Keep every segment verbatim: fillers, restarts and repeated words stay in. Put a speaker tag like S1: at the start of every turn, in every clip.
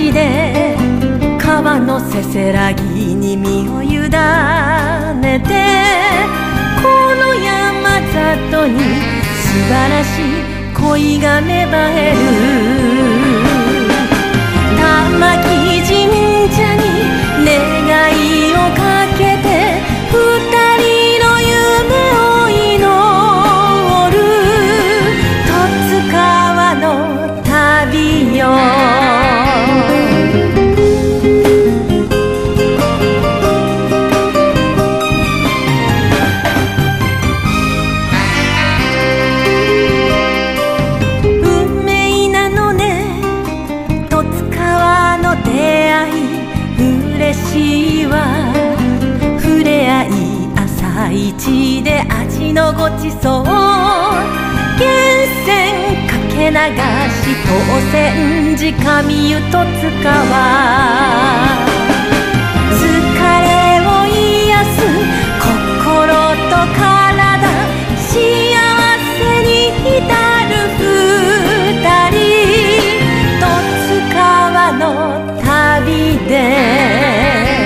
S1: ちで川のせせらぎに身を委ねて、この山里に素晴らしい恋が芽生える。玉木神社に願いをかけて二人の夢を祈る。十津川の旅よ、運命なのね十津川の出会い。嬉しいわ触れ合い、朝一で味のごちそう。源泉かけ流し当選寺上湯十津川。疲れを癒す心と体、幸せに浸る二人。十津川の旅で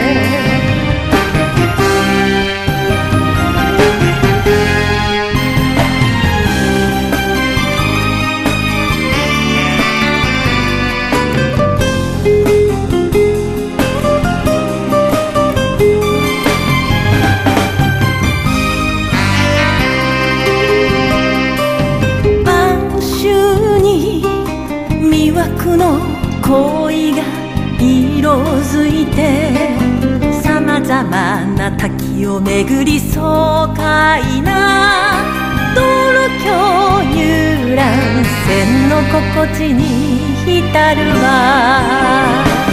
S1: 魅惑の恋が色づいて、さまざまな滝を巡り爽快な道路橋遊覧船の心地に浸るわ。